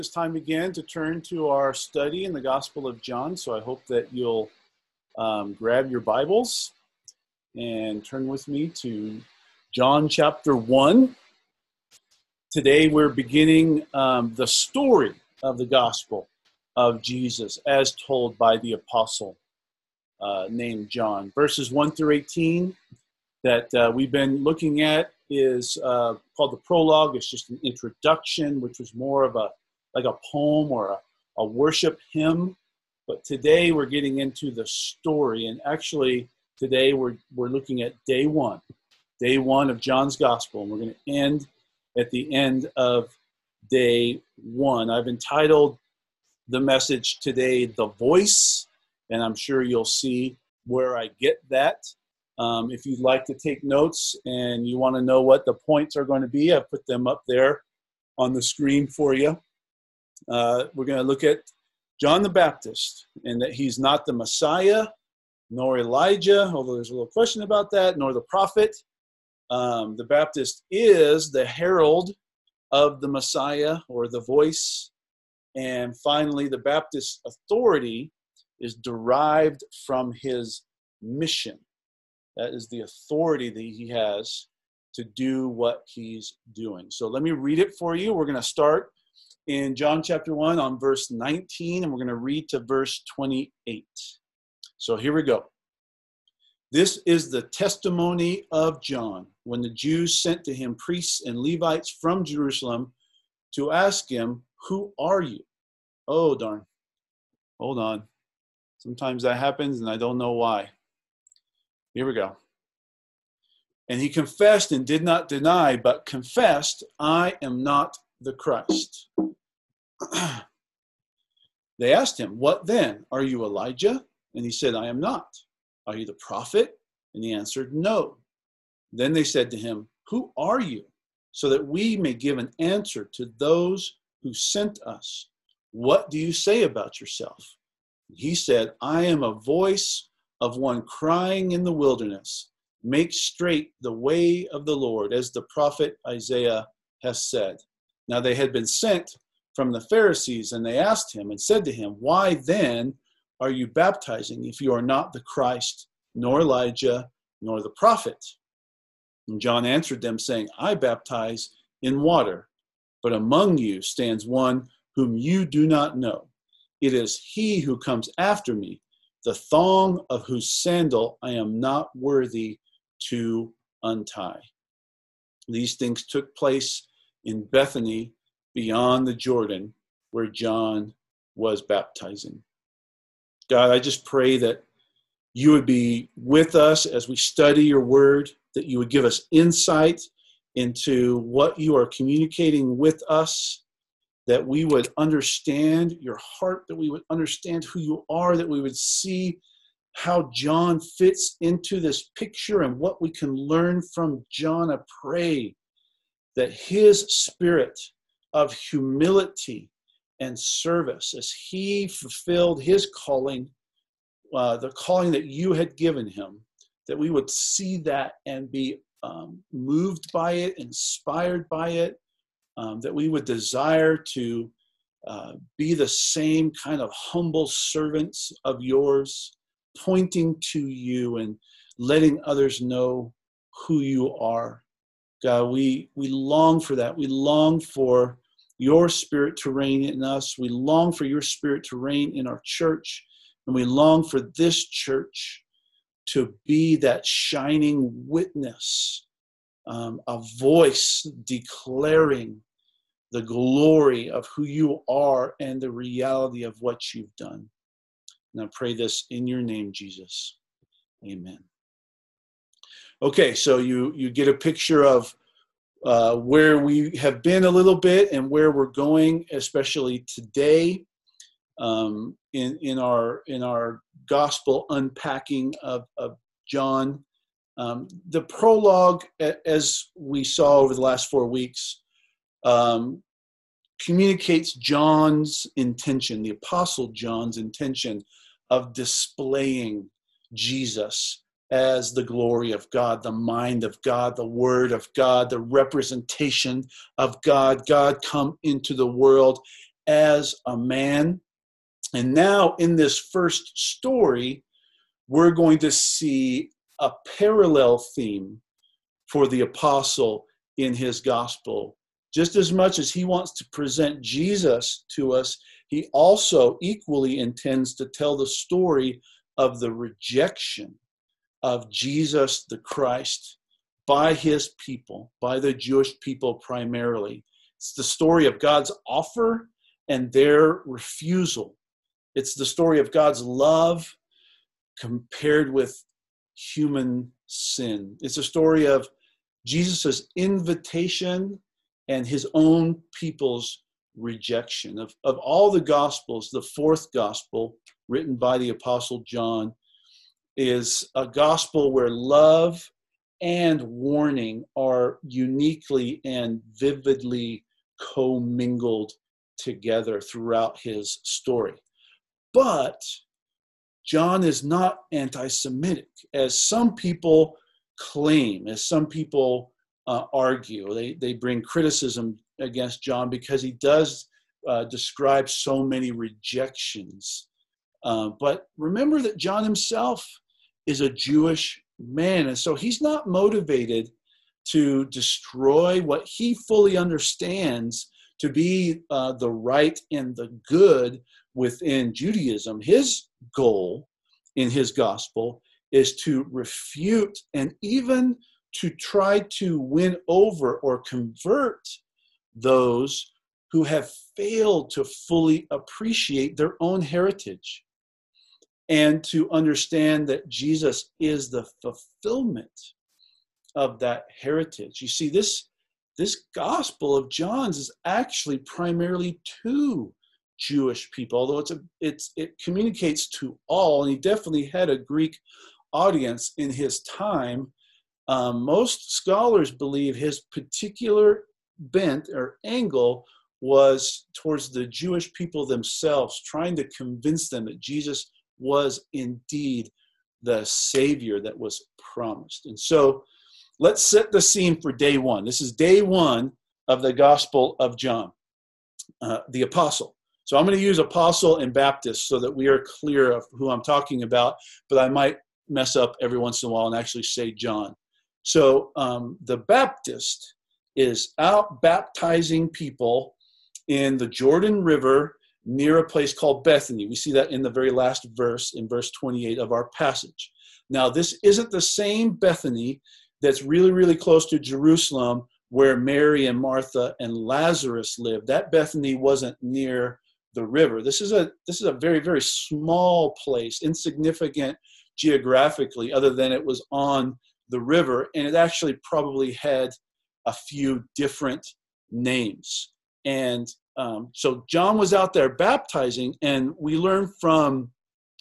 It's time again to turn to our study in the Gospel of John. So I hope that you'll grab your Bibles and turn with me to John chapter 1. Today we're beginning the story of the Gospel of Jesus as told by the apostle named John. Verses 1 through 18 that we've been looking at is called the prologue. It's just an introduction, which was more of a poem or a worship hymn. But today we're getting into the story. And actually today we're looking at day one of John's Gospel. And we're going to end at the end of day one. I've entitled the message today, The Voice. And I'm sure you'll see where I get that. If you'd like to take notes and you want to know what the points are going to be, I've put them up there on the screen for you. We're going to look at John the Baptist and that he's not the Messiah, nor Elijah, although there's a little question about that, nor the prophet. The Baptist is the herald of the Messiah or the voice. And finally, the Baptist's authority is derived from his mission. That is the authority that he has to do what he's doing. So let me read it for you. We're going to start in John chapter 1 on verse 19, and we're going to read to verse 28. So here we go. This is the testimony of John when the Jews sent to him priests and Levites from Jerusalem to ask him, "Who are you?" Oh, darn. Hold on. Sometimes that happens, and I don't know why. Here we go. And he confessed and did not deny, but confessed, "I am not the Christ." They asked him, "What then? Are you Elijah?" And he said, "I am not." "Are you the prophet?" And he answered, "No." Then they said to him, "Who are you? So that we may give an answer to those who sent us. What do you say about yourself?" He said, "I am a voice of one crying in the wilderness, 'Make straight the way of the Lord,' as the prophet Isaiah has said." Now they had been sent from the Pharisees, and they asked him and said to him, "Why then are you baptizing if you are not the Christ, nor Elijah, nor the prophet?" And John answered them, saying, "I baptize in water, but among you stands one whom you do not know. It is he who comes after me, the thong of whose sandal I am not worthy to untie." These things took place in Bethany beyond the Jordan, where John was baptizing. God, I just pray that you would be with us as we study your word, that you would give us insight into what you are communicating with us, that we would understand your heart, that we would understand who you are, that we would see how John fits into this picture and what we can learn from John. I pray that his spirit of humility and service, as he fulfilled his calling, the calling that you had given him, that we would see that and be moved by it, inspired by it, that we would desire to be the same kind of humble servants of yours, pointing to you and letting others know who you are. God, we long for that. We long for your spirit to reign in us. We long for your spirit to reign in our church. And we long for this church to be that shining witness, a voice declaring the glory of who you are and the reality of what you've done. And I pray this in your name, Jesus. Amen. Okay, so you get a picture of where we have been a little bit and where we're going, especially today in our gospel unpacking of John. The prologue, as we saw over the last 4 weeks, communicates John's intention, the Apostle John's intention of displaying Jesus as the glory of God, the mind of God, the word of God, the representation of God, God come into the world as a man. And now in this first story, we're going to see a parallel theme for the apostle in his gospel. Just as much as he wants to present Jesus to us, he also equally intends to tell the story of the rejection of Jesus the Christ by his people, by the Jewish people primarily. It's the story of God's offer and their refusal. It's the story of God's love compared with human sin. It's a story of Jesus' invitation and his own people's rejection. Of all the Gospels, the fourth Gospel, written by the Apostle John, is a gospel where love and warning are uniquely and vividly commingled together throughout his story. But John is not anti-Semitic, as some people claim, as some people argue. They bring criticism against John because he does describe so many rejections. But remember that John himself is a Jewish man, and so he's not motivated to destroy what he fully understands to be the right and the good within Judaism. His goal in his gospel is to refute and even to try to win over or convert those who have failed to fully appreciate their own heritage and to understand that Jesus is the fulfillment of that heritage. You see, this gospel of John's is actually primarily to Jewish people, although it communicates to all, and he definitely had a Greek audience in his time. Most scholars believe his particular bent or angle was towards the Jewish people themselves, trying to convince them that Jesus was indeed the Savior that was promised. And so let's set the scene for day one. This is day one of the Gospel of John, the apostle. So I'm going to use apostle and Baptist so that we are clear of who I'm talking about, but I might mess up every once in a while and actually say John. So the Baptist is out baptizing people in the Jordan River near a place called Bethany. We see that in the very last verse, in verse 28 of our passage. Now, this isn't the same Bethany that's really, really close to Jerusalem where Mary and Martha and Lazarus lived. That Bethany wasn't near the river. This is a very, very small place, insignificant geographically, other than it was on the river, and it actually probably had a few different names. And so John was out there baptizing, and we learn from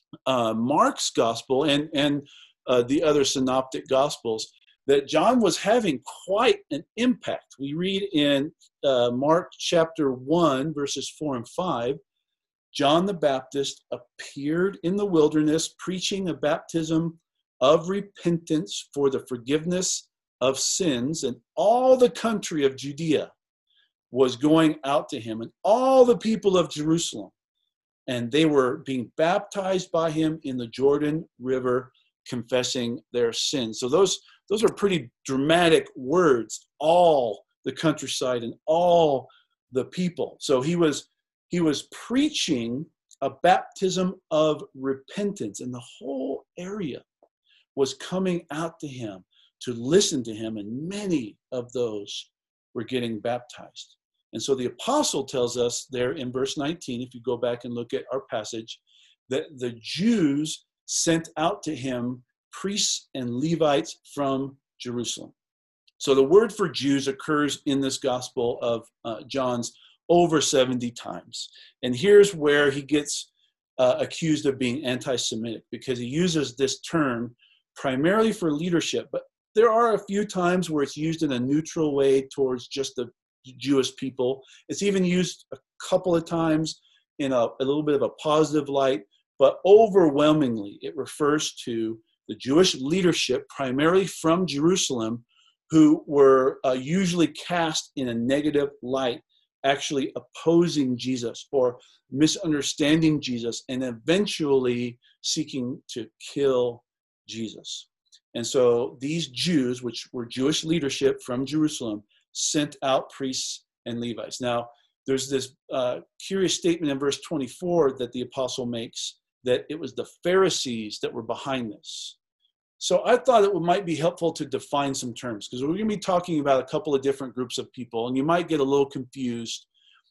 Mark's gospel and the other synoptic gospels that John was having quite an impact. We read in Mark chapter 1, verses 4 and 5, John the Baptist appeared in the wilderness preaching a baptism of repentance for the forgiveness of sins, and all the country of Judea was going out to him, and all the people of Jerusalem, and they were being baptized by him in the Jordan River, confessing their sins. So those are pretty dramatic words, all the countryside and all the people. So he was preaching a baptism of repentance, and the whole area was coming out to him to listen to him, and many of those were getting baptized. And so the apostle tells us there in verse 19, if you go back and look at our passage, that the Jews sent out to him priests and Levites from Jerusalem. So the word for Jews occurs in this gospel of John's over 70 times. And here's where he gets accused of being anti-Semitic, because he uses this term primarily for leadership. But there are a few times where it's used in a neutral way towards just the Jewish people. It's even used a couple of times in a little bit of a positive light, but overwhelmingly it refers to the Jewish leadership, primarily from Jerusalem, who were usually cast in a negative light actually opposing Jesus or misunderstanding Jesus and eventually seeking to kill Jesus. And so these Jews, which were Jewish leadership from Jerusalem, sent out priests and Levites. Now, there's this curious statement in verse 24 that the apostle makes that it was the Pharisees that were behind this. So I thought it might be helpful to define some terms, because we're going to be talking about a couple of different groups of people, and you might get a little confused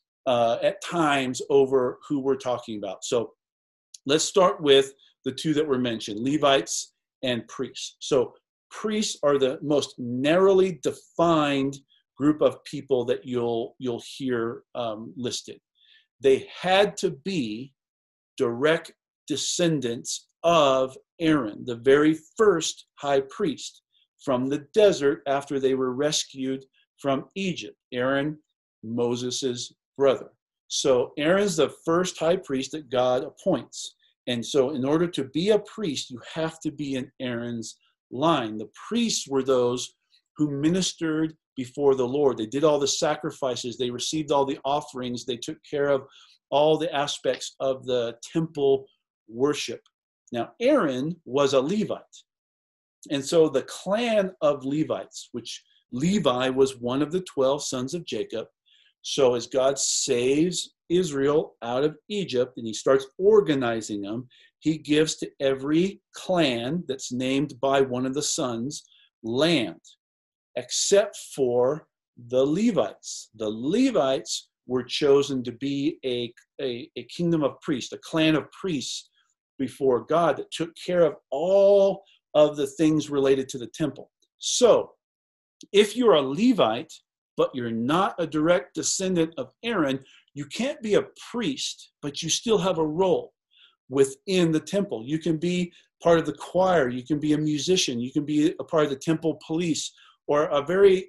at times over who we're talking about. So let's start with the two that were mentioned, Levites and priests. So priests are the most narrowly defined group of people that you'll hear listed. They had to be direct descendants of Aaron, the very first high priest from the desert after they were rescued from Egypt. Aaron, Moses' brother. So Aaron's the first high priest that God appoints. And so in order to be a priest, you have to be in Aaron's line. The priests were those who ministered before the Lord. They did all the sacrifices. They received all the offerings. They took care of all the aspects of the temple worship. Now, Aaron was a Levite. And so the clan of Levites, which Levi was one of the 12 sons of Jacob. So as God saves Israel out of Egypt and he starts organizing them, he gives to every clan that's named by one of the sons land, except for the Levites. The Levites were chosen to be a kingdom of priests, a clan of priests before God that took care of all of the things related to the temple. So if you're a Levite, but you're not a direct descendant of Aaron, you can't be a priest, but you still have a role within the temple. You can be part of the choir, you can be a musician, you can be a part of the temple police, or a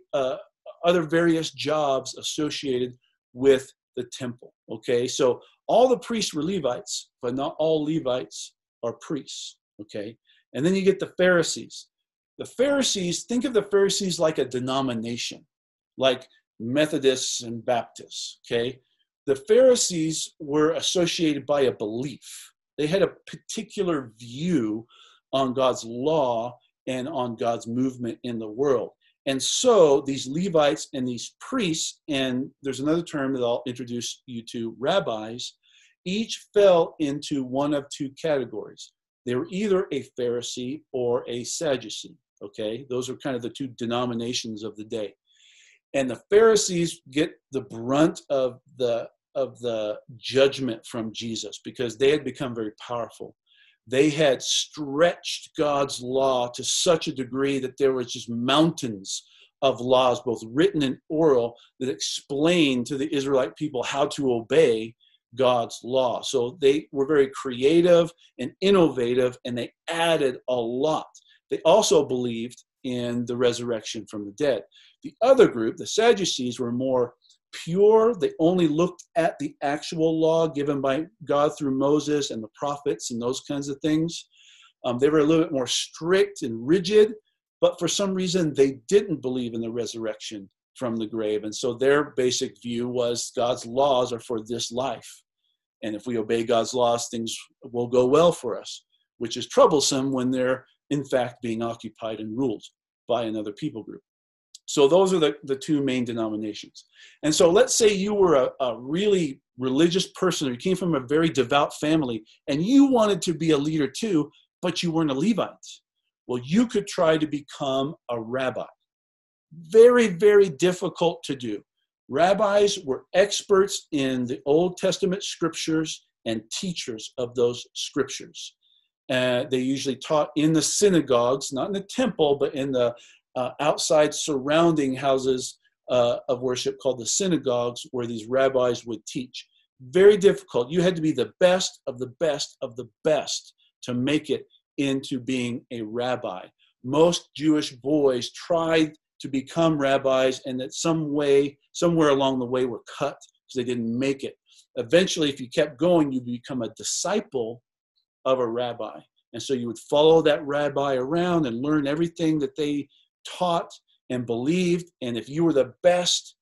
other various jobs associated with the temple. Okay, so all the priests were Levites, but not all Levites are priests. Okay, and then you get the Pharisees. The Pharisees, think of the Pharisees like a denomination, like Methodists and Baptists. Okay, the Pharisees were associated by a belief. They had a particular view on God's law and on God's movement in the world. And so these Levites and these priests, and there's another term that I'll introduce you to, rabbis, each fell into one of two categories. They were either a Pharisee or a Sadducee, okay? Those are kind of the two denominations of the day. And the Pharisees get the brunt of the judgment from Jesus because they had become very powerful. They had stretched God's law to such a degree that there was just mountains of laws, both written and oral, that explained to the Israelite people how to obey God's law. So they were very creative and innovative, and they added a lot. They also believed in the resurrection from the dead. The other group, the Sadducees, were more pure. They only looked at the actual law given by God through Moses and the prophets and those kinds of things. They were a little bit more strict and rigid, but for some reason they didn't believe in the resurrection from the grave. And so their basic view was God's laws are for this life. And if we obey God's laws, things will go well for us, which is troublesome when they're in fact being occupied and ruled by another people group. So those are the two main denominations. And so let's say you were a really religious person, or you came from a very devout family, and you wanted to be a leader too, but you weren't a Levite. Well, you could try to become a rabbi. Very, very difficult to do. Rabbis were experts in the Old Testament scriptures and teachers of those scriptures. They usually taught in the synagogues, not in the temple, but in the outside surrounding houses of worship called the synagogues, where these rabbis would teach. Very difficult. You had to be the best of the best of the best to make it into being a rabbi. Most Jewish boys tried to become rabbis, and that somewhere along the way were cut because they didn't make it. Eventually, if you kept going, you become a disciple of a rabbi. And so you would follow that rabbi around and learn everything that they taught and believed. And if you were the best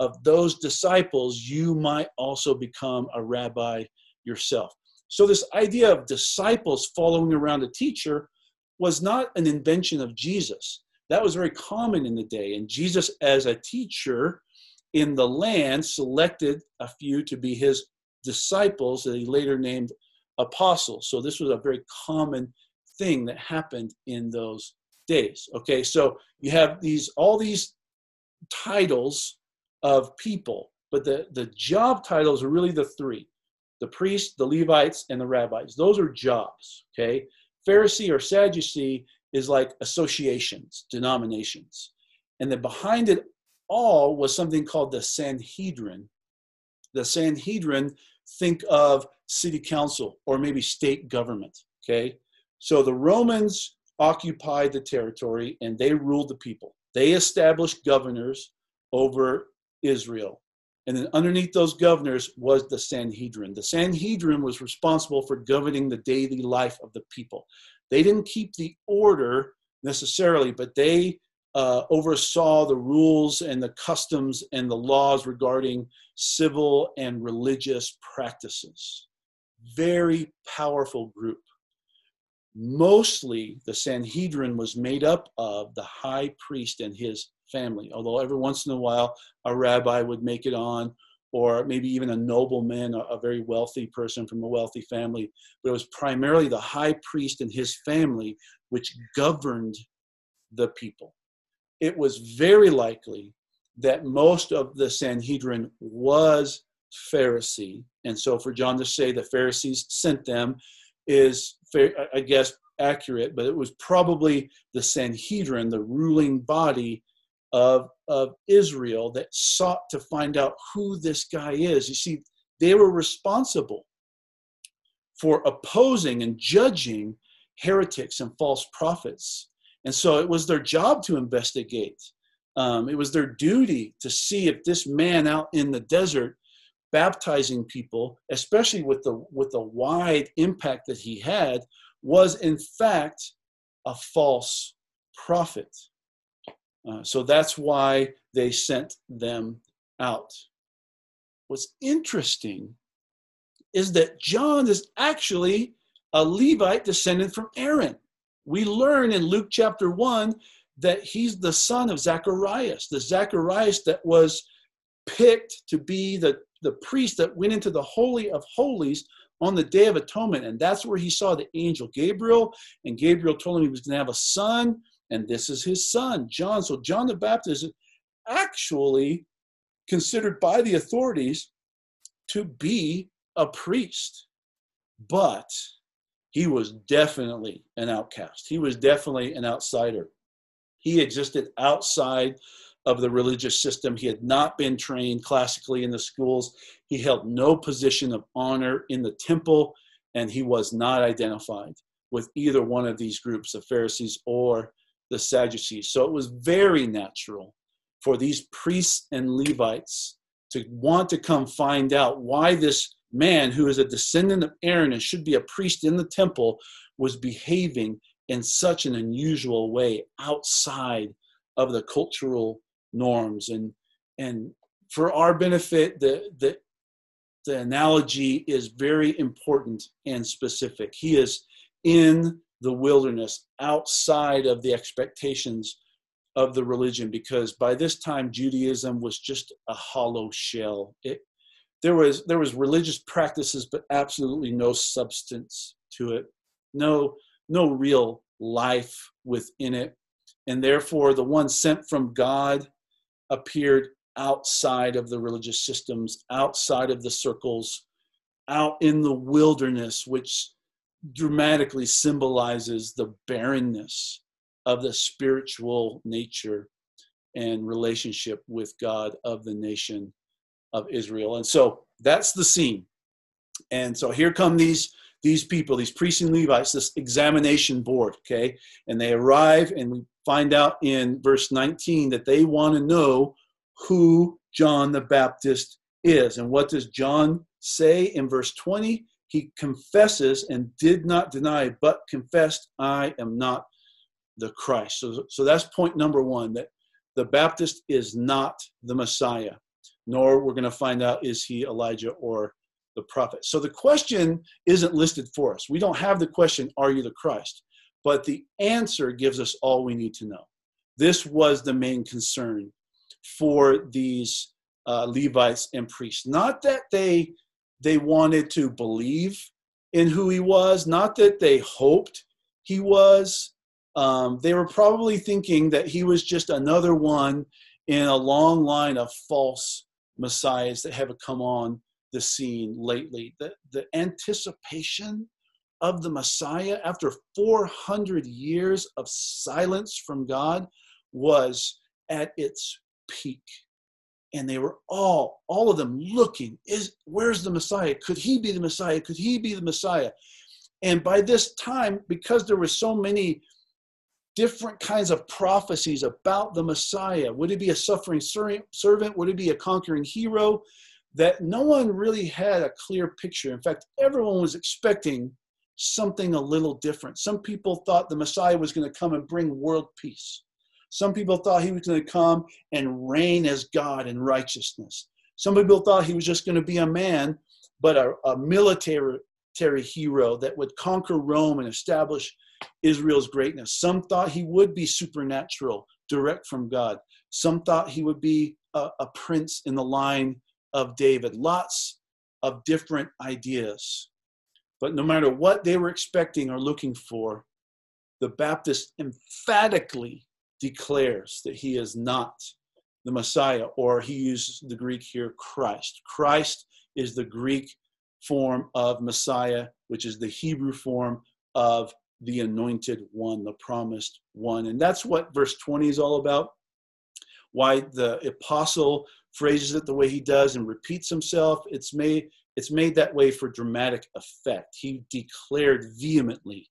of those disciples, you might also become a rabbi yourself. So this idea of disciples following around a teacher was not an invention of Jesus. That was very common in the day. And Jesus, as a teacher in the land, selected a few to be his disciples that he later named apostles. So this was a very common thing that happened in those days. Okay, so you have all these titles of people, but the job titles are really the three: the priests, the Levites, and the rabbis. Those are jobs. Okay, Pharisee or Sadducee is like associations, denominations. And then behind it all was something called the Sanhedrin. The Sanhedrin, think of city council or maybe state government. Okay, so the Romans occupied the territory and they ruled the people. They established governors over Israel. And then underneath those governors was the Sanhedrin. The Sanhedrin was responsible for governing the daily life of the people. They didn't keep the order necessarily, but they oversaw the rules and the customs and the laws regarding civil and religious practices. Very powerful group. Mostly the Sanhedrin was made up of the high priest and his family, although every once in a while a rabbi would make it on, or maybe even a nobleman, a very wealthy person from a wealthy family. But it was primarily the high priest and his family which governed the people. It was very likely that most of the Sanhedrin was Pharisee. And so for John to say the Pharisees sent them is, I guess, accurate, but it was probably the Sanhedrin, the ruling body of Israel, that sought to find out who this guy is. You see, they were responsible for opposing and judging heretics and false prophets. And so it was their job to investigate. It was their duty to see if this man out in the desert baptizing people, especially with the wide impact that he had, was in fact a false prophet. So that's why they sent them out. What's interesting is that John is actually a Levite descendant from Aaron. We learn in Luke chapter 1 that he's the son of Zacharias, the Zacharias that was picked to be the priest that went into the Holy of Holies on the Day of Atonement. And that's where he saw the angel Gabriel, and Gabriel told him he was going to have a son, and this is his son, John. So John the Baptist is actually considered by the authorities to be a priest. But he was definitely an outcast. He was definitely an outsider. He existed outside of the religious system. He had not been trained classically in the schools. He held no position of honor in the temple, and he was not identified with either one of these groups, the Pharisees or the Sadducees. So it was very natural for these priests and Levites to want to come find out why this man, who is a descendant of Aaron and should be a priest in the temple, was behaving in such an unusual way outside of the cultural norms. And for our benefit, the analogy is very important and specific. He is in the wilderness, outside of the expectations of the religion, because by this time Judaism was just a hollow shell. There was religious practices, but absolutely no substance to it, no real life within it. And therefore, the one sent from God appeared outside of the religious systems, outside of the circles, out in the wilderness, which dramatically symbolizes the barrenness of the spiritual nature and relationship with God of the nation of Israel. And so that's the scene. And so here come these people, these priests and Levites, this examination board, okay? And they arrive, and we find out in verse 19 that they want to know who John the Baptist is. And what does John say in verse 20? He confesses and did not deny, but confessed, I am not the Christ. So that's point number one, that the Baptist is not the Messiah. nor we're going to find out, is he Elijah or the prophet? So the question isn't listed for us. We don't have the question, are you the Christ? But the answer gives us all we need to know. This was the main concern for these Levites and priests. Not that they wanted to believe in who he was, not that they hoped he was. They were probably thinking that he was just another one in a long line of false messiahs that have come on the scene lately. The anticipation of the Messiah after 400 years of silence from God was at its peak. And they were all of them looking, where's the Messiah? Could he be the Messiah? Could he be the Messiah? And by this time, because there were so many different kinds of prophecies about the Messiah, would it be a suffering servant? Would it be a conquering hero? That no one really had a clear picture. In fact, everyone was expecting something a little different. Some people thought the Messiah was going to come and bring world peace. Some people thought he was going to come and reign as God in righteousness. Some people thought he was just going to be a man, but a military hero that would conquer Rome and establish Israel's greatness. Some thought he would be supernatural, direct from God. Some thought he would be a prince in the line of David. Lots of different ideas. But no matter what they were expecting or looking for, the Baptist emphatically declares that he is not the Messiah, or he uses the Greek here, Christ. Christ is the Greek form of Messiah, which is the Hebrew form of the anointed one, the promised one. And that's what verse 20 is all about. Why the apostle phrases it the way he does and repeats himself. It's made that way for dramatic effect. He declared vehemently,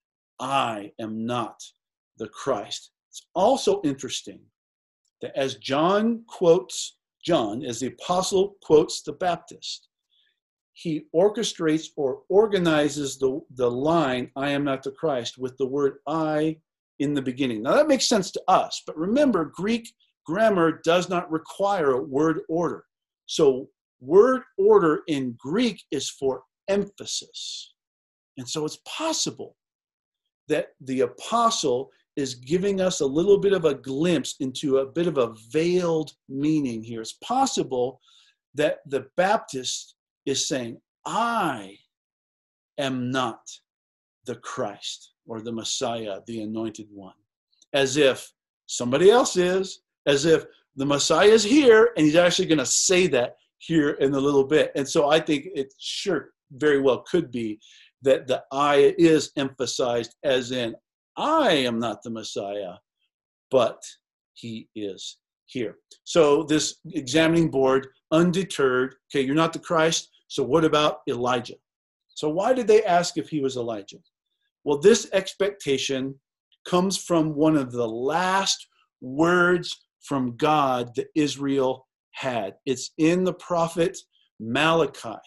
I am not the Christ. It's also interesting that as the apostle quotes the Baptist, he orchestrates or organizes the line, I am not the Christ, with the word I in the beginning. Now that makes sense to us, but remember, Greek grammar does not require a word order. So word order in Greek is for emphasis. And so it's possible that the apostle is giving us a little bit of a glimpse into a bit of a veiled meaning here. It's possible that the Baptist is saying, I am not the Christ or the Messiah, the anointed one, as if somebody else is, as if the Messiah is here, and he's actually going to say that here in a little bit. And so I think it sure very well could be that the I is emphasized as in, I am not the Messiah, but he is here. So this examining board, undeterred, okay, you're not the Christ, so what about Elijah? So why did they ask if he was Elijah? Well, this expectation comes from one of the last words from God that Israel had. It's in the prophet Malachi.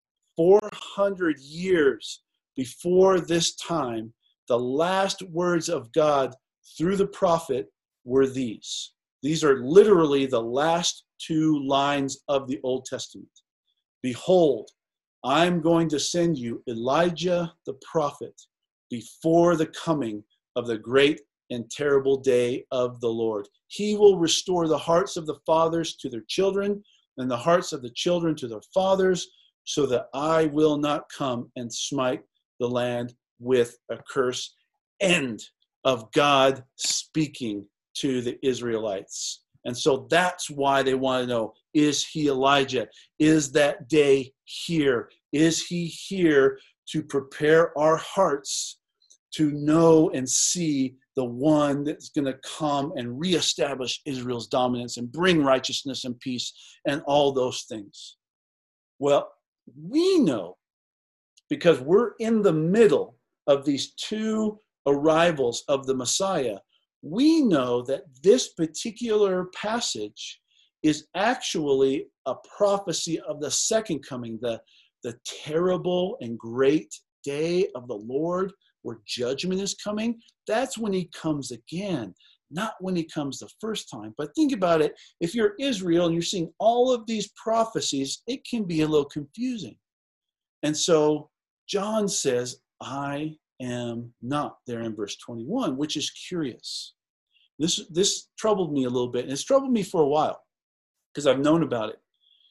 400 years before this time, the last words of God through the prophet were these. These are literally the last two lines of the Old Testament. Behold, I'm going to send you Elijah the prophet before the coming of the great and terrible day of the Lord. He will restore the hearts of the fathers to their children and the hearts of the children to their fathers, so that I will not come and smite the land with a curse. End of God speaking to the Israelites. And so that's why they want to know, is he Elijah? Is that day here? Is he here to prepare our hearts to know and see the one that's going to come and reestablish Israel's dominance and bring righteousness and peace and all those things? Well, we know, because we're in the middle of these two arrivals of the Messiah, we know that this particular passage is actually a prophecy of the second coming, the terrible and great day of the Lord where judgment is coming. That's when he comes again. not when he comes the first time. But think about it. If you're Israel and you're seeing all of these prophecies, it can be a little confusing. And so John says, I am not, there in verse 21, which is curious. This troubled me a little bit, and it's troubled me for a while because I've known about it.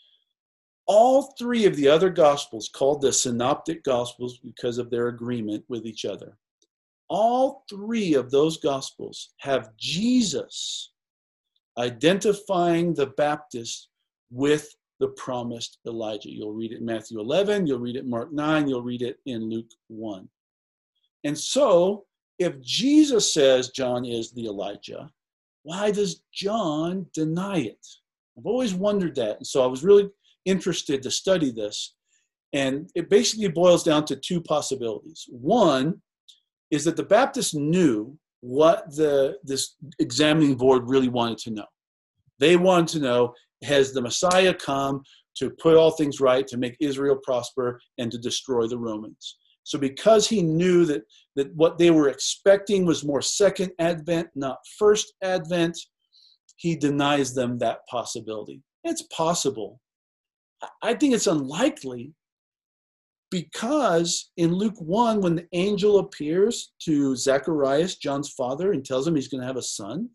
All three of the other Gospels, called the Synoptic Gospels because of their agreement with each other, all three of those Gospels have Jesus identifying the Baptist with the promised Elijah. You'll read it in Matthew 11, you'll read it in Mark 9, you'll read it in Luke 1. And so, if Jesus says John is the Elijah, why does John deny it? I've always wondered that. And so I was really interested to study this. And it basically boils down to two possibilities. One is that the Baptists knew what this examining board really wanted to know. They wanted to know, has the Messiah come to put all things right, to make Israel prosper, and to destroy the Romans? So because he knew that what they were expecting was more second advent, not first advent, he denies them that possibility. It's possible. I think it's unlikely, because in Luke 1, when the angel appears to Zacharias, John's father, and tells him he's going to have a son,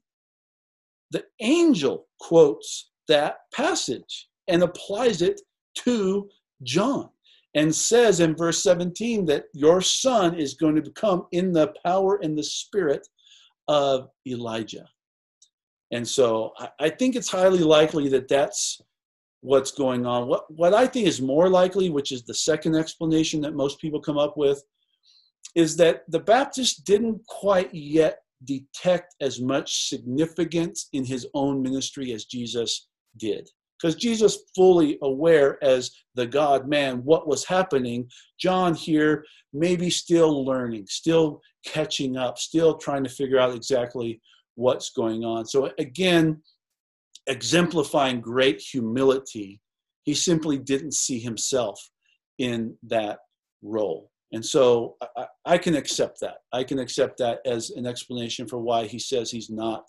the angel quotes that passage and applies it to John and says in verse 17 that your son is going to become in the power and the spirit of Elijah. And so I think it's highly likely that that's what's going on. What I think is more likely, which is the second explanation that most people come up with, is that the Baptists didn't quite yet detect as much significance in his own ministry as Jesus did. Because Jesus, fully aware as the God-man what was happening, John here maybe still learning, still catching up, still trying to figure out exactly what's going on. So again, exemplifying great humility, he simply didn't see himself in that role. And so I can accept that. I can accept that as an explanation for why he says he's not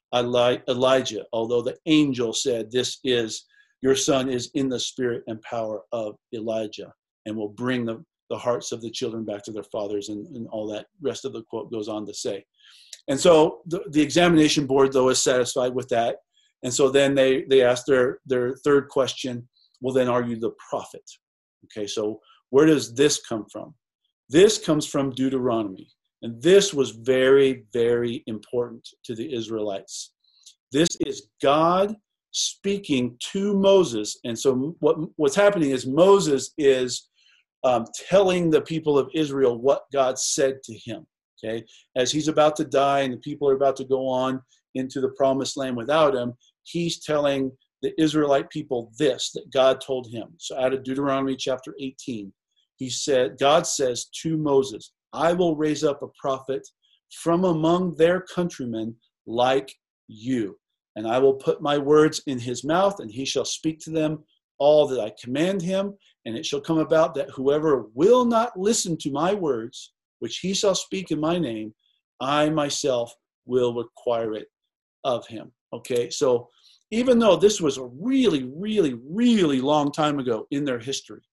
Elijah, although the angel said, your son is in the spirit and power of Elijah, and will bring the hearts of the children back to their fathers, and all that rest of the quote goes on to say. And so the examination board, though, is satisfied with that. And so then they ask their third question, well, then are you the prophet? Okay, so where does this come from? This comes from Deuteronomy. And this was very, very important to the Israelites. This is God speaking to Moses. And so what's happening is Moses is telling the people of Israel what God said to him. Okay, as he's about to die and the people are about to go on into the promised land without him, he's telling the Israelite people this, that God told him. So out of Deuteronomy chapter 18, God says to Moses, I will raise up a prophet from among their countrymen like you, and I will put my words in his mouth, and he shall speak to them all that I command him. And it shall come about that whoever will not listen to my words, which he shall speak in my name, I myself will require it of him. Okay, so even though this was a really, really, really long time ago in their history,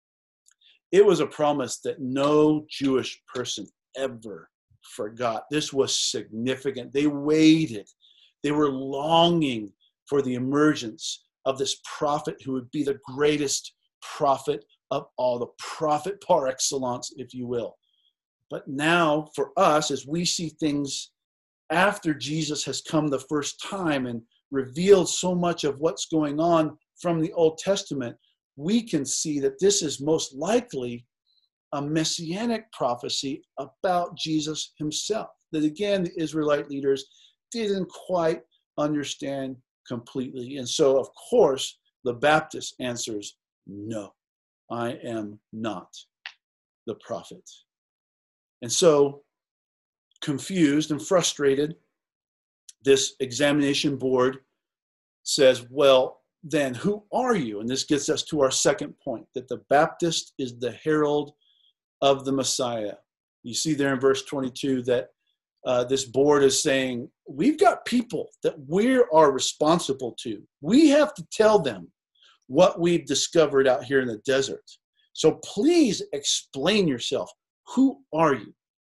it was a promise that no Jewish person ever forgot. This was significant. They waited. They were longing for the emergence of this prophet who would be the greatest prophet of all, the prophet par excellence, if you will. But now for us, as we see things after Jesus has come the first time and revealed so much of what's going on from the Old Testament, we can see that this is most likely a messianic prophecy about Jesus himself. That again, the Israelite leaders didn't quite understand completely. And so, of course, the Baptist answers, no, I am not the prophet. And so, confused and frustrated, this examination board says, well, then who are you? And this gets us to our second point, that the Baptist is the herald of the Messiah. You see there in verse 22 that this board is saying, we've got people that we are responsible to. We have to tell them what we've discovered out here in the desert. So please explain yourself. Who are you?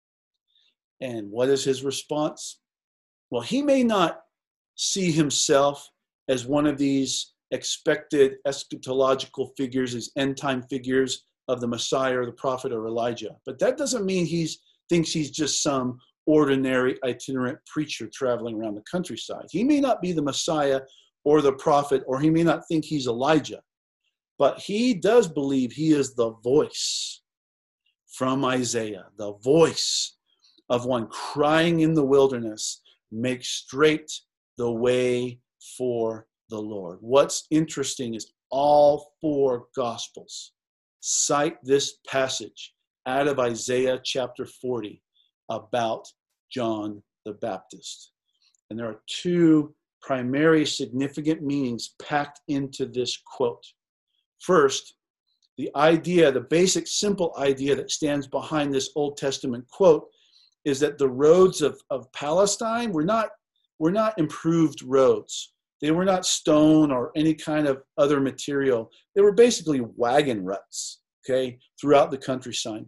And what is his response? Well, he may not see himself as one of these expected eschatological figures, these end-time figures of the Messiah or the prophet or Elijah. But that doesn't mean he thinks he's just some ordinary itinerant preacher traveling around the countryside. He may not be the Messiah or the prophet, or he may not think he's Elijah. But he does believe he is the voice from Isaiah, the voice of one crying in the wilderness, make straight the way for the Lord. What's interesting is all four Gospels cite this passage out of Isaiah chapter 40 about John the Baptist. And there are two primary significant meanings packed into this quote. First, the idea, the basic simple idea that stands behind this Old Testament quote is that the roads of Palestine were not improved roads. They were not stone or any kind of other material. They were basically wagon ruts, okay, throughout the countryside.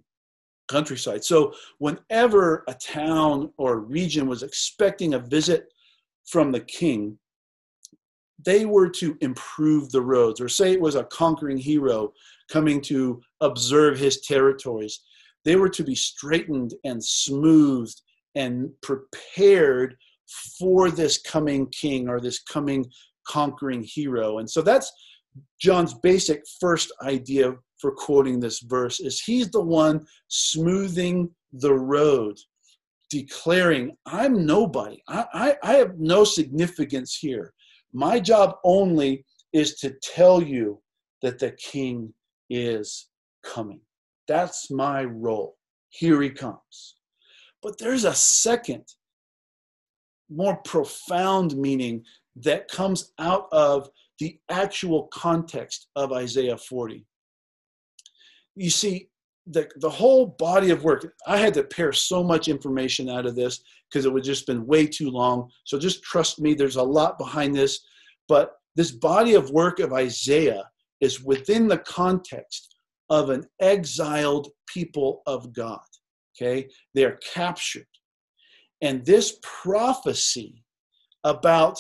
So whenever a town or region was expecting a visit from the king, they were to improve the roads, or say it was a conquering hero coming to observe his territories. They were to be straightened and smoothed and prepared for this coming king or this coming conquering hero. And so that's John's basic first idea for quoting this verse, is he's the one smoothing the road, declaring, I'm nobody. I have no significance here. My job only is to tell you that the king is coming. That's my role. Here he comes. But there's a second, more profound meaning that comes out of the actual context of Isaiah 40. You see, the whole body of work, I had to pare so much information out of this because it would just been way too long. So just trust me, there's a lot behind this. But this body of work of Isaiah is within the context of an exiled people of God. Okay? They are captured. And this prophecy about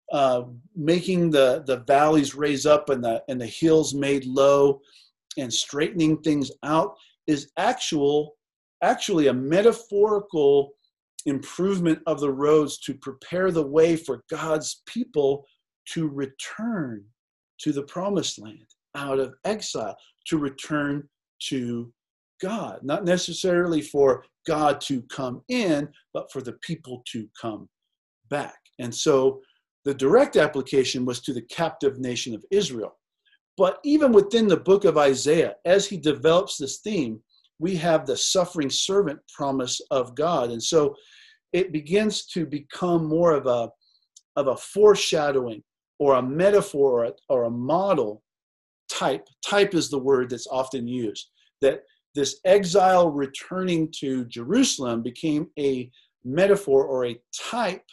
making the valleys raise up and the hills made low and straightening things out is actually a metaphorical improvement of the roads to prepare the way for God's people to return to the promised land out of exile, to return to God. Not necessarily for God to come in, but for the people to come back. And so the direct application was to the captive nation of Israel. But even within the book of Isaiah, as he develops this theme, we have the suffering servant promise of God. And so it begins to become more of a foreshadowing or a metaphor or a model type. Type is the word that's often used. That this exile returning to Jerusalem became a metaphor or a type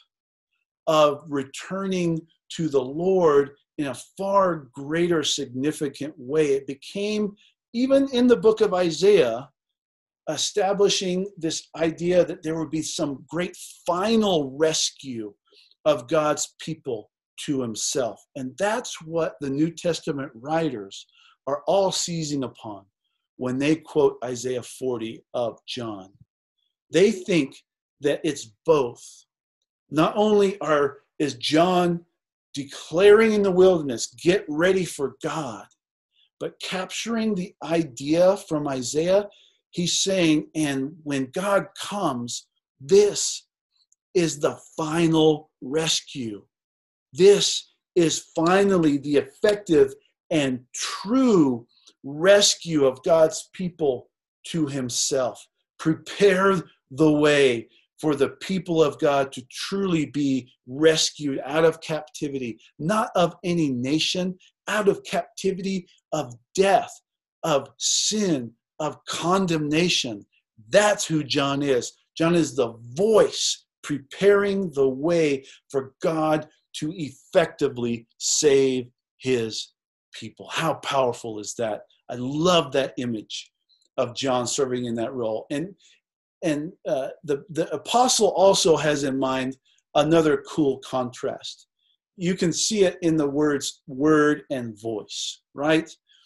of returning to the Lord in a far greater significant way. It became, even in the book of Isaiah, establishing this idea that there would be some great final rescue of God's people to himself. And that's what the New Testament writers are all seizing upon when they quote Isaiah 40 of John. They think that it's both. Not only is John declaring in the wilderness, get ready for God, but capturing the idea from Isaiah, he's saying, and when God comes, this is the final rescue. This is finally the effective and true rescue of God's people to himself. Prepare the way for the people of God to truly be rescued out of captivity, not of any nation, out of captivity of death, of sin, of condemnation. That's who John is, John is the voice preparing the way for God to effectively save his people. How powerful is that? I love that image of John serving in that role. And the apostle also has in mind another cool contrast. You can see it in the words word and voice, right?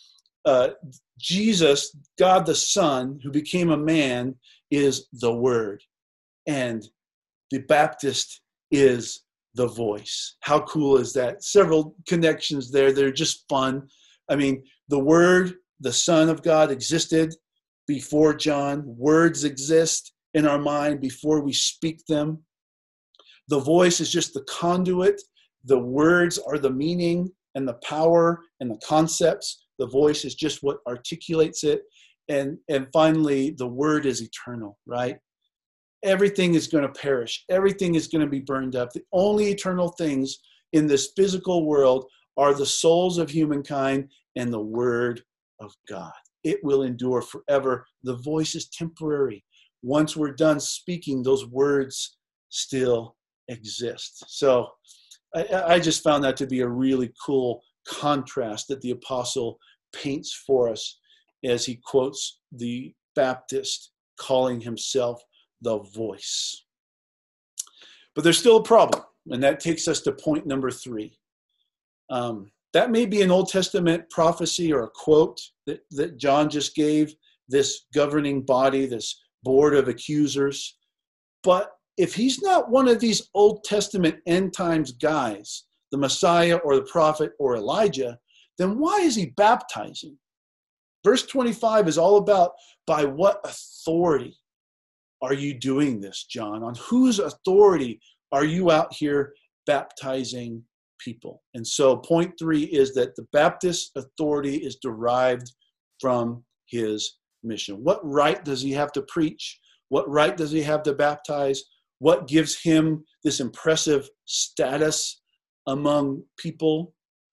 Jesus, God the Son, who became a man, is the Word. And the Baptist is the voice. How cool is that? Several connections there. They're just fun. I mean, the Word, the Son of God, existed before John. Words exist in our mind before we speak them. The voice is just the conduit. The words are the meaning and the power and the concepts. The voice is just what articulates it. And finally, the word is eternal, right? Everything is going to perish. Everything is going to be burned up. The only eternal things in this physical world are the souls of humankind and the word of God. It will endure forever. The voice is temporary. Once we're done speaking, those words still exist. So I just found that to be a really cool contrast that the apostle paints for us as he quotes the Baptist calling himself the voice. But there's still a problem, and that takes us to point number 3. That may be an Old Testament prophecy or a quote that John just gave this governing body, this board of accusers. But if he's not one of these Old Testament end times guys, the Messiah or the prophet or Elijah, then why is he baptizing? Verse 25 is all about by what authority are you doing this, John? On whose authority are you out here baptizing people? And so point 3 is that the Baptist authority is derived from his mission. What right does he have to preach? What right does he have to baptize? What gives him this impressive status among people?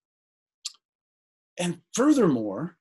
And furthermore,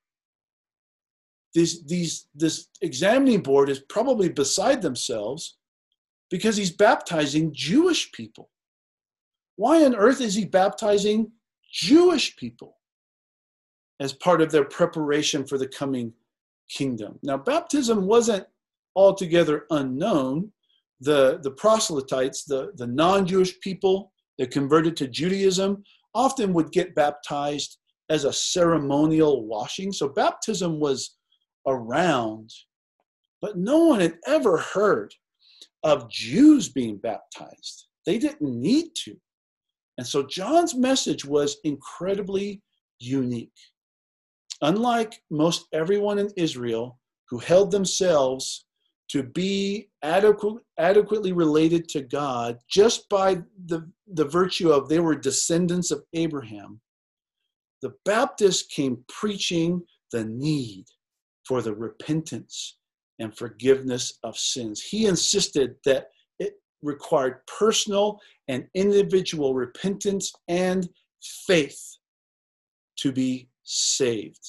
this examining board is probably beside themselves because he's baptizing Jewish people. Why on earth is he baptizing Jewish people as part of their preparation for the coming kingdom? Now, baptism wasn't altogether unknown. The proselytes, the non-Jewish people that converted to Judaism, often would get baptized as a ceremonial washing. So baptism was around, but no one had ever heard of Jews being baptized. They didn't need to. And so John's message was incredibly unique. Unlike most everyone in Israel who held themselves to be adequately related to God just by the virtue of they were descendants of Abraham, the Baptist came preaching the need for the repentance and forgiveness of sins. He insisted that it required personal and individual repentance and faith to be saved.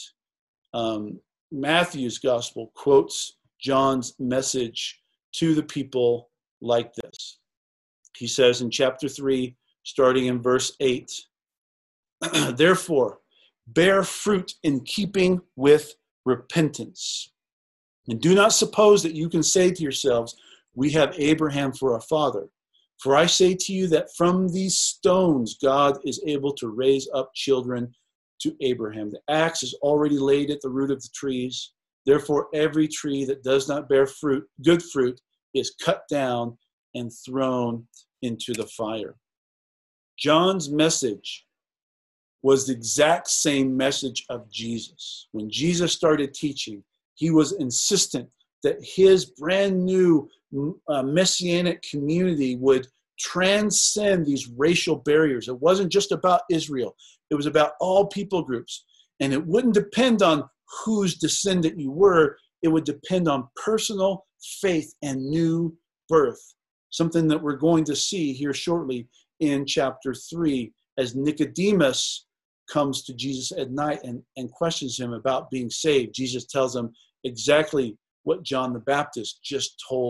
Matthew's gospel quotes John's message to the people like this. He says in chapter 3, starting in verse 8, therefore, bear fruit in keeping with repentance. And do not suppose that you can say to yourselves, we have Abraham for our father. For I say to you that from these stones God is able to raise up children to Abraham. The axe is already laid at the root of the trees. Therefore, every tree that does not bear fruit, good fruit, is cut down and thrown into the fire. John's message was the exact same message of Jesus. When Jesus started teaching, he was insistent that his brand new messianic community would transcend these racial barriers. It wasn't just about Israel. It was about all people groups. And it wouldn't depend on whose descendant you were. It would depend on personal faith and new birth, something that we're going to see here shortly in chapter 3 as Nicodemus comes to Jesus at night and questions him about being saved. Jesus tells him exactly what John the Baptist just told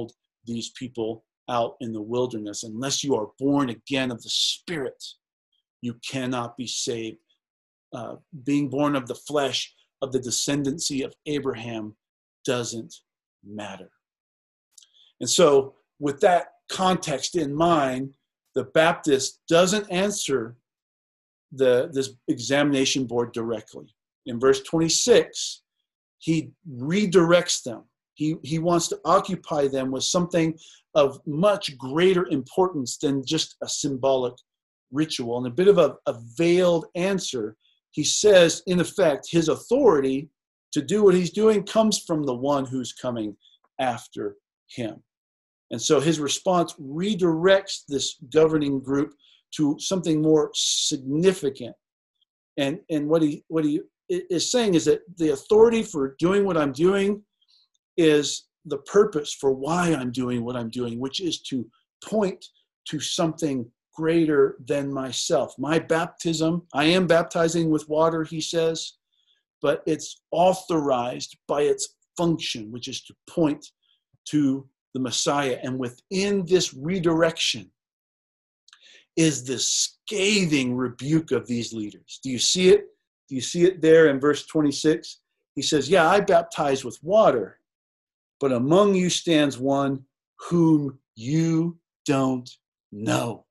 these people out in the wilderness. Unless you are born again of the Spirit, you cannot be saved. Being born of the flesh, of the descendancy of Abraham, doesn't matter. And so with that context in mind, the Baptist doesn't answer this examination board directly. In verse 26, he redirects them. He wants to occupy them with something of much greater importance than just a symbolic ritual. And a bit of a veiled answer. He says, in effect, his authority to do what he's doing comes from the one who's coming after him. And so his response redirects this governing group to something more significant. And what he is saying is that the authority for doing what I'm doing is the purpose for why I'm doing what I'm doing, which is to point to something greater than myself. My baptism, I am baptizing with water, he says, but it's authorized by its function, which is to point to the Messiah. And within this redirection is this scathing rebuke of these leaders. Do you see it? Do you see it there in verse 26? He says, yeah, I baptize with water, but among you stands one whom you don't know.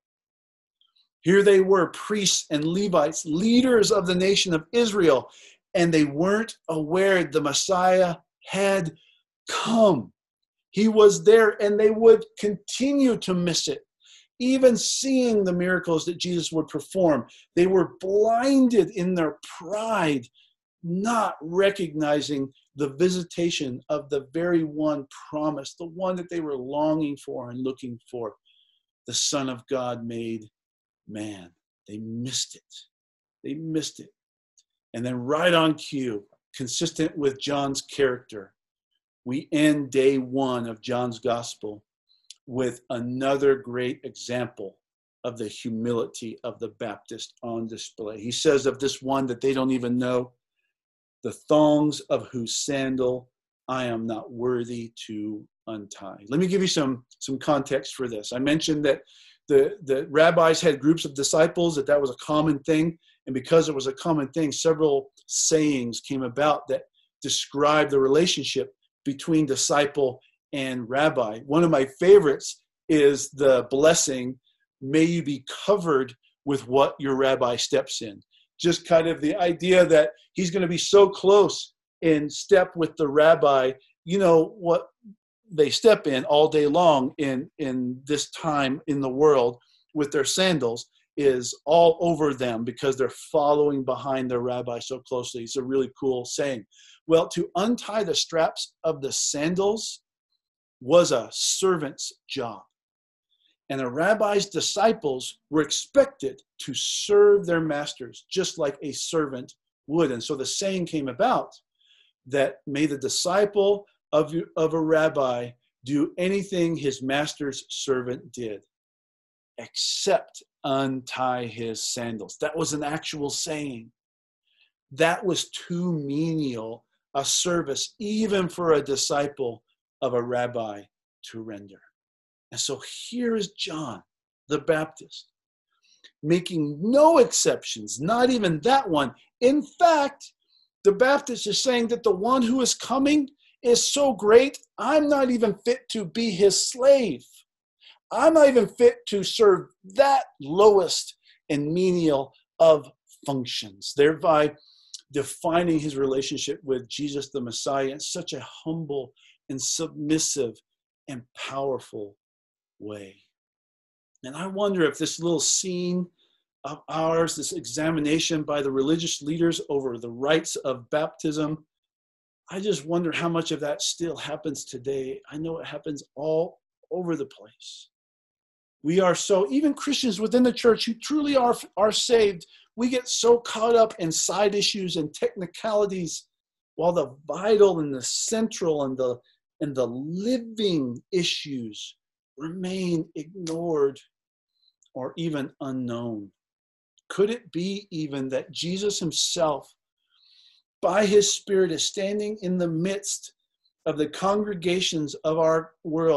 Here they were, priests and Levites, leaders of the nation of Israel, and they weren't aware the Messiah had come. He was there, and they would continue to miss it. Even seeing the miracles that Jesus would perform, they were blinded in their pride, not recognizing the visitation of the very one promised, the one that they were longing for and looking for, the Son of God made man. They missed it. They missed it. And then right on cue, consistent with John's character, we end day one of John's gospel with another great example of the humility of the Baptist on display. He says of this one that they don't even know, the thongs of whose sandal I am not worthy to untie. Let me give you some context for this. I mentioned that the rabbis had groups of disciples, that was a common thing. And because it was a common thing, several sayings came about that describe the relationship between disciple and rabbi. One of my favorites is the blessing, may you be covered with what your rabbi steps in. Just kind of the idea that he's going to be so close in step with the rabbi, you know, what they step in all day long in this time in the world with their sandals is all over them because they're following behind their rabbi so closely. It's a really cool saying. Well, to untie the straps of the sandals was a servant's job. And the rabbi's disciples were expected to serve their masters just like a servant would. And so the saying came about that may the disciple of a rabbi do anything his master's servant did, except untie his sandals. That was an actual saying. That was too menial a service, even for a disciple of a rabbi to render. And so here is John the Baptist, making no exceptions, not even that one. In fact, the Baptist is saying that the one who is coming is so great, I'm not even fit to be his slave. I'm not even fit to serve that lowest and menial of functions, thereby defining his relationship with Jesus the Messiah in such a humble and submissive and powerful way. And I wonder if this little scene of ours, this examination by the religious leaders over the rites of baptism, I just wonder how much of that still happens today. I know it happens all over the place. We are so, even Christians within the church who truly are saved, we get so caught up in side issues and technicalities while the vital and the central and the living issues remain ignored or even unknown. Could it be even that Jesus himself, by his Spirit, is standing in the midst of the congregations of our world,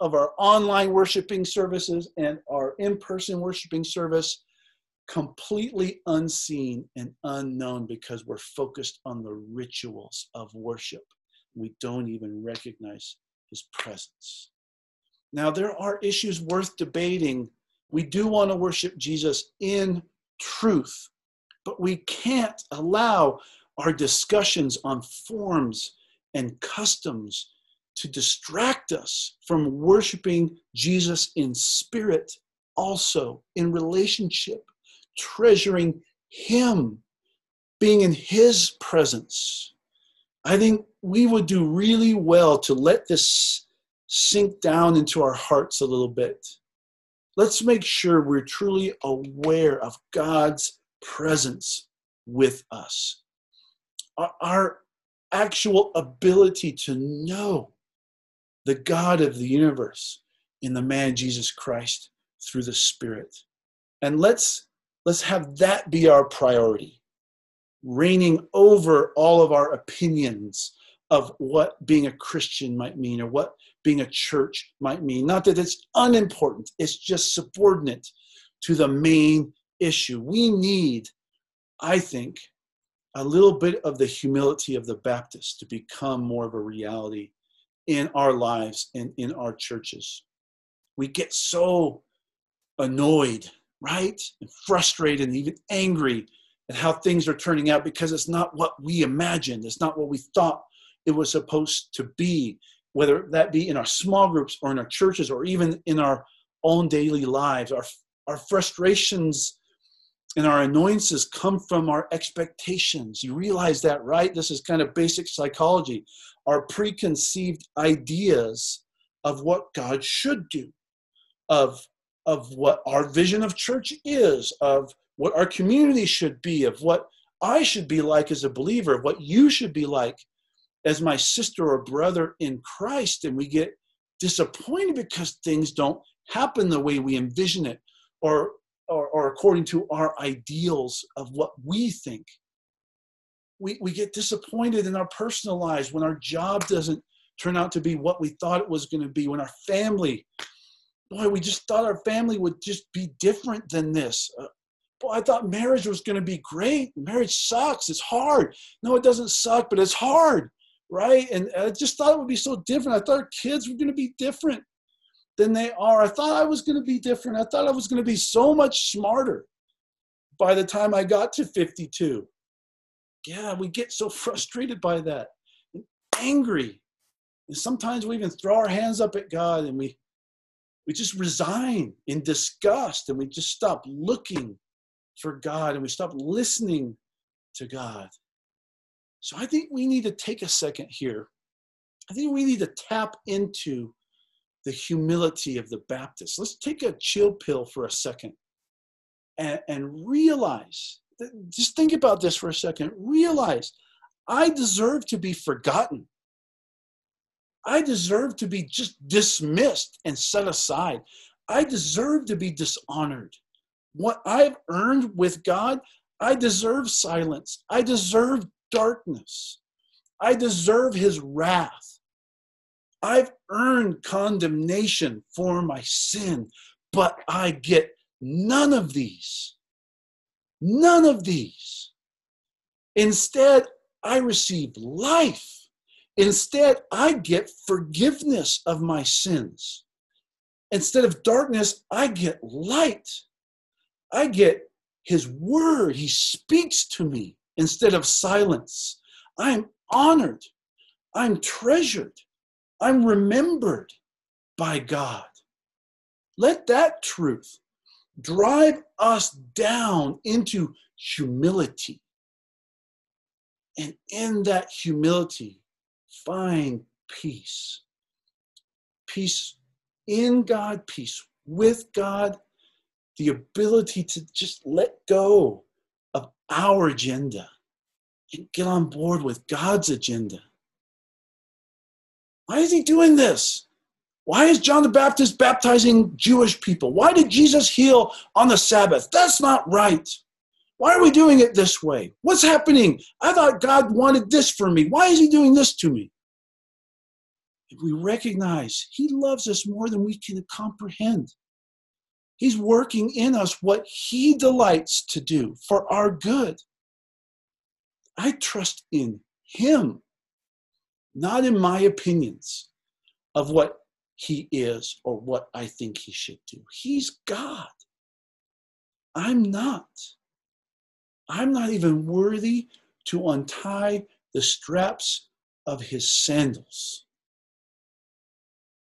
of our online worshiping services and our in-person worshiping service completely unseen and unknown because we're focused on the rituals of worship. We don't even recognize his presence. Now, there are issues worth debating. We do want to worship Jesus in truth, but we can't allow our discussions on forms and customs to distract us from worshiping Jesus in spirit, also in relationship, treasuring him, being in his presence. I think we would do really well to let this sink down into our hearts a little bit. Let's make sure we're truly aware of God's presence with us. Our actual ability to know the God of the universe in the man Jesus Christ through the Spirit. And let's have that be our priority, reigning over all of our opinions of what being a Christian might mean or what being a church might mean. Not that it's unimportant, it's just subordinate to the main issue. We need, I think, a little bit of the humility of the Baptist to become more of a reality in our lives and in our churches. We get so annoyed, right? And frustrated and even angry at how things are turning out because it's not what we imagined. It's not what we thought it was supposed to be, whether that be in our small groups or in our churches or even in our own daily lives. Our frustrations and our annoyances come from our expectations. You realize that, right? This is kind of basic psychology. Our preconceived ideas of what God should do, of what our vision of church is, of what our community should be, of what I should be like as a believer, of what you should be like as my sister or brother in Christ. And we get disappointed because things don't happen the way we envision it or according to our ideals of what we think. We get disappointed in our personal lives when our job doesn't turn out to be what we thought it was going to be, when our family, we just thought our family would just be different than this. I thought marriage was going to be great. Marriage sucks. It's hard. No, it doesn't suck, but it's hard, right? And I just thought it would be so different. I thought our kids were going to be different than they are. I thought I was going to be different. I thought I was going to be so much smarter by the time I got to 52. Yeah, we get so frustrated by that and angry. And sometimes we even throw our hands up at God and we just resign in disgust and we just stop looking for God and we stop listening to God. So I think we need to take a second here. I think we need to tap into the humility of the Baptist. Let's take a chill pill for a second and realize, just think about this for a second, realize I deserve to be forgotten. I deserve to be just dismissed and set aside. I deserve to be dishonored. What I've earned with God, I deserve silence. I deserve darkness. I deserve his wrath. I've earned condemnation for my sin, but I get none of these. None of these. Instead, I receive life. Instead, I get forgiveness of my sins. Instead of darkness, I get light. I get his word. He speaks to me instead of silence. I'm honored. I'm treasured. I'm remembered by God. Let that truth drive us down into humility. And in that humility, find peace. Peace in God, peace with God, the ability to just let go of our agenda and get on board with God's agenda. Why is he doing this? Why is John the Baptist baptizing Jewish people? Why did Jesus heal on the Sabbath? That's not right. Why are we doing it this way? What's happening? I thought God wanted this for me. Why is he doing this to me? if we recognize he loves us more than we can comprehend, he's working in us what he delights to do for our good. I trust in him, not in my opinions of what he is or what I think he should do. He's God. I'm not. I'm not even worthy to untie the straps of his sandals.